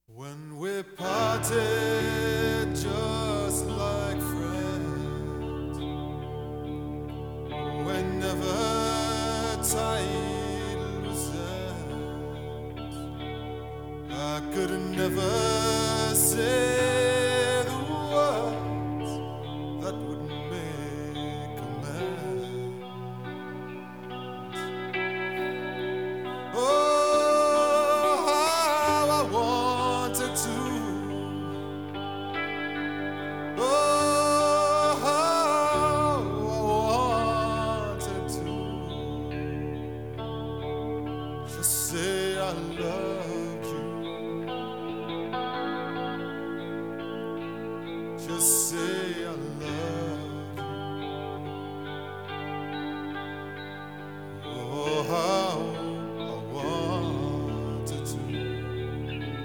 When we parted just like friends, whenever tide was end, I could never